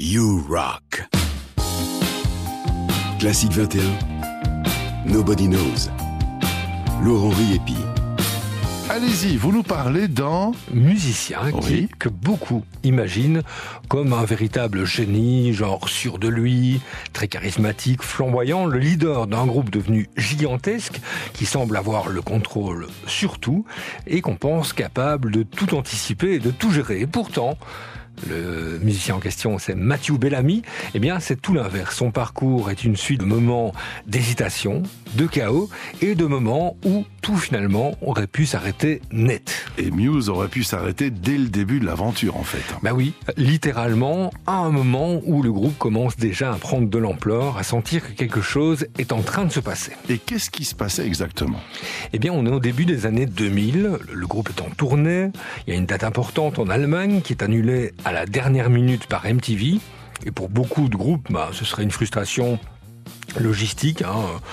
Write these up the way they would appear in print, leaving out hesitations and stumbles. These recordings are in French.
You Rock. Classique 21. Nobody Knows. Laurent Riépi. Allez-y, vous nous parlez d'un musicien que beaucoup imaginent comme un véritable génie, genre sûr de lui, très charismatique, flamboyant, le leader d'un groupe devenu gigantesque qui semble avoir le contrôle sur tout et qu'on pense capable de tout anticiper et de tout gérer. Et pourtant, le musicien en question, c'est Matthew Bellamy. Eh bien, c'est tout l'inverse. Son parcours est une suite de moments d'hésitation, de chaos et de moments où tout finalement aurait pu s'arrêter net. Et Muse aurait pu s'arrêter dès le début de l'aventure, en fait. Bah oui, littéralement, à un moment où le groupe commence déjà à prendre de l'ampleur, à sentir que quelque chose est en train de se passer. Et qu'est-ce qui se passait exactement ? Eh bien, on est au début des années 2000, le groupe est en tournée, il y a une date importante en Allemagne qui est annulée à la dernière minute par MTV. Et pour beaucoup de groupes, ce serait une frustration logistique,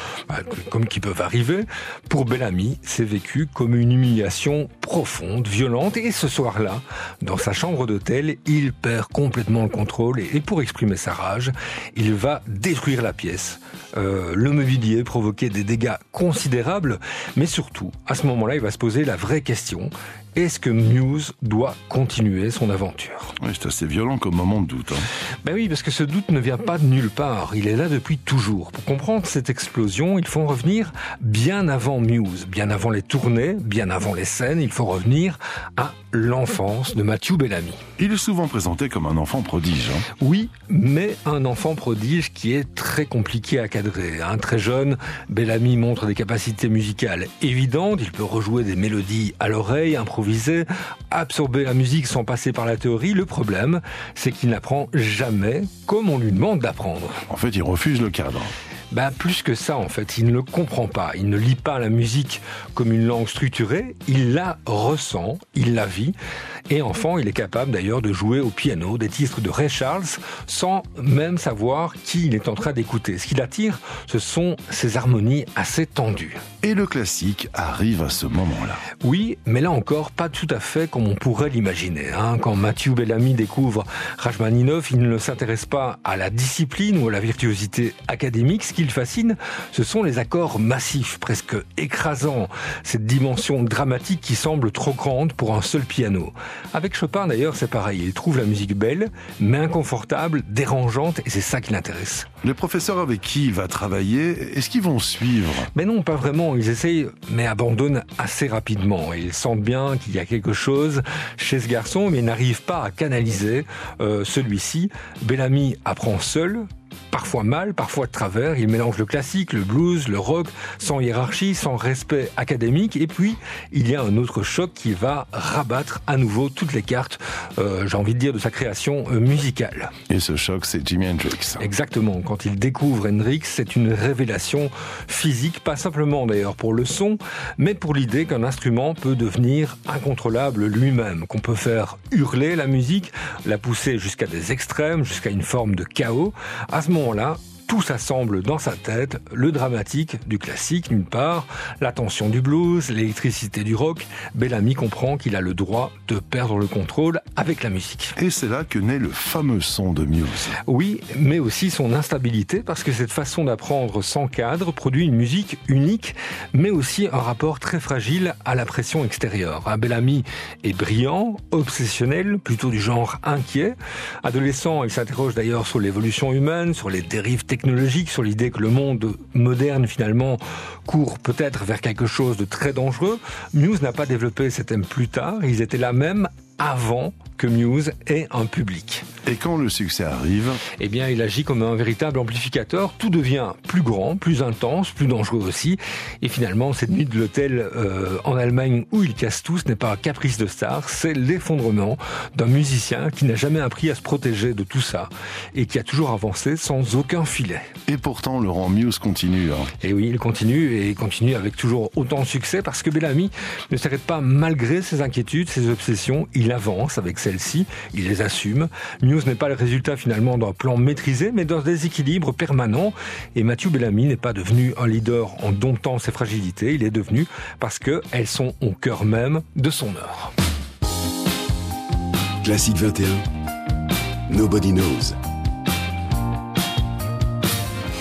comme qui peuvent arriver. Pour Bellamy, c'est vécu comme une humiliation profonde, violente. Et ce soir-là, dans sa chambre d'hôtel, il perd complètement le contrôle. Et pour exprimer sa rage, il va détruire la pièce. Le mobilier provoquait des dégâts considérables. Mais surtout, à ce moment-là, il va se poser la vraie question. Est-ce que Muse doit continuer son aventure ? Oui, c'est assez violent comme moment de doute. Ben oui, parce que ce doute ne vient pas de nulle part. Il est là depuis toujours. Pour comprendre cette explosion, il faut revenir bien avant Muse, bien avant les tournées, bien avant les scènes. Il faut revenir à l'enfance de Matthew Bellamy. Il est souvent présenté comme un enfant prodige. Oui, mais un enfant prodige qui est très compliqué à cadrer. Très jeune, Bellamy montre des capacités musicales évidentes. Il peut rejouer des mélodies à l'oreille, improviser, absorber la musique sans passer par la théorie. Le problème, c'est qu'il n'apprend jamais comme on lui demande d'apprendre. En fait, il refuse le cadre. Plus que ça, en fait, il ne le comprend pas. Il ne lit pas la musique comme une langue structurée. Il la ressent, il la vit. Et enfant, il est capable d'ailleurs de jouer au piano des titres de Ray Charles sans même savoir qui il est en train d'écouter. Ce qui l'attire, ce sont ses harmonies assez tendues. Et le classique arrive à ce moment-là. Oui, mais là encore, pas tout à fait comme on pourrait l'imaginer. Quand Matthew Bellamy découvre Rachmaninov, il ne s'intéresse pas à la discipline ou à la virtuosité académique. Ce qui le fascine, ce sont les accords massifs, presque écrasants, cette dimension dramatique qui semble trop grande pour un seul piano. Avec Chopin d'ailleurs, c'est pareil, il trouve la musique belle, mais inconfortable, dérangeante, et c'est ça qui l'intéresse. Les professeurs avec qui il va travailler, est-ce qu'ils vont suivre ? Mais non, pas vraiment, ils essayent, mais abandonnent assez rapidement. Et ils sentent bien qu'il y a quelque chose chez ce garçon, mais ils n'arrivent pas à canaliser celui-ci. Bellamy apprend seul, parfois mal, parfois de travers. Il mélange le classique, le blues, le rock, sans hiérarchie, sans respect académique. Et puis, il y a un autre choc qui va rabattre à nouveau toutes les cartes, j'ai envie de dire, de sa création musicale. Et ce choc, c'est Jimi Hendrix. Exactement. Quand il découvre Hendrix, c'est une révélation physique, pas simplement d'ailleurs pour le son, mais pour l'idée qu'un instrument peut devenir incontrôlable lui-même, qu'on peut faire hurler la musique, la pousser jusqu'à des extrêmes, jusqu'à une forme de chaos. À ce moment-là, tout s'assemble dans sa tête, le dramatique du classique d'une part, la tension du blues, l'électricité du rock. Bellamy comprend qu'il a le droit de perdre le contrôle avec la musique. Et c'est là que naît le fameux son de Muse. Oui, mais aussi son instabilité, parce que cette façon d'apprendre sans cadre produit une musique unique, mais aussi un rapport très fragile à la pression extérieure. Bellamy est brillant, obsessionnel, plutôt du genre inquiet. Adolescent, il s'interroge d'ailleurs sur l'évolution humaine, sur les dérives technologiques, sur l'idée que le monde moderne finalement court peut-être vers quelque chose de très dangereux. Muse n'a pas développé ces thèmes plus tard, ils étaient là même avant que Muse ait un public. Et quand le succès arrive, eh bien, il agit comme un véritable amplificateur. Tout devient plus grand, plus intense, plus dangereux aussi. Et finalement, cette nuit de l'hôtel en Allemagne où il casse tout, ce n'est pas un caprice de star, c'est l'effondrement d'un musicien qui n'a jamais appris à se protéger de tout ça et qui a toujours avancé sans aucun filet. Et pourtant, Laurent, Muse continue. Et oui, il continue avec toujours autant de succès parce que Bellamy ne s'arrête pas malgré ses inquiétudes, ses obsessions. Il avance avec celles-ci, il les assume. Muse n'est pas le résultat finalement d'un plan maîtrisé, mais d'un déséquilibre permanent. Et Matthew Bellamy n'est pas devenu un leader en domptant ses fragilités, il est devenu parce qu'elles sont au cœur même de son œuvre. Classique 21. Nobody Knows.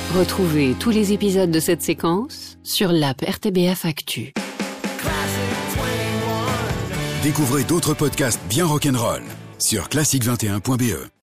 Retrouvez tous les épisodes de cette séquence sur l'app RTBF Actu. Découvrez d'autres podcasts bien rock'n'roll sur classique21.be.